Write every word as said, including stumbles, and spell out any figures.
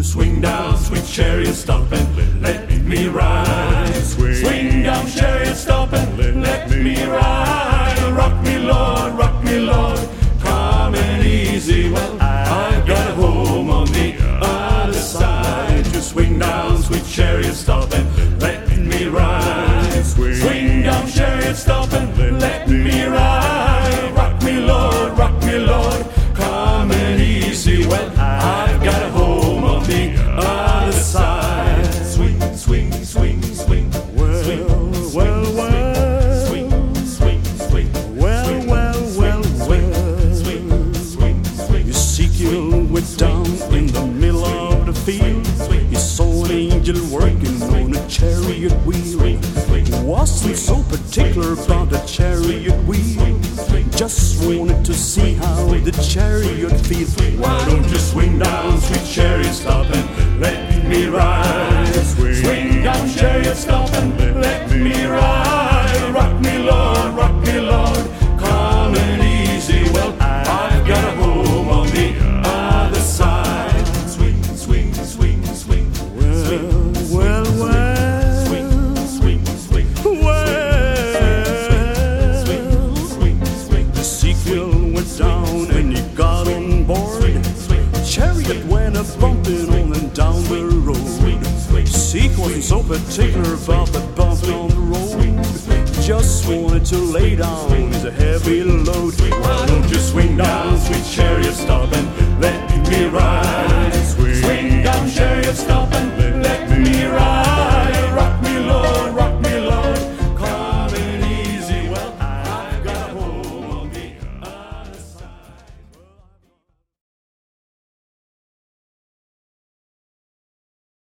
you swing down, sweet chariot, stop and let me ride. Swing down, chariot, stop and let me ride. Rock me, Lord, rock me, Lord, calm and easy. Well, I've got a home on the other side. You swing down, sweet chariot, stop and let me ride. Swing down, chariot, stop and let me ride. Rock me, Lord, rock me, Lord, calm and easy. Well, I've got a home on the other side. Swing, swing, swing, swing. Well, well, well. Swing, swing, swing. Well, well, well, well. Swing, swing, swing. Ezekiel went down in the middle of the field. He saw an angel working on a chariot wheel. He wasn't so particular about the chariot wheel. Just wanted to see how the chariot feels. Why don't you swing down, sweet chariot, stop and let me ride. Swing down, chariot, stop and let me ride. Rock me, Lord, rock me, Lord, calm and easy. Well, I've got a home on the other side. Swing, swing, swing, swing. Well, well, well. Swing, swing, swing. Well, Swing, swing. Ezekiel went down and he got on board. Chariot went a bumping on and down the road. Zeke wasn't so particular about the bump on the road. Just wanted to lay down his heavy load. Why don't you swing down, sweet chariot, stop and let me ride. Swing down, chariot, stop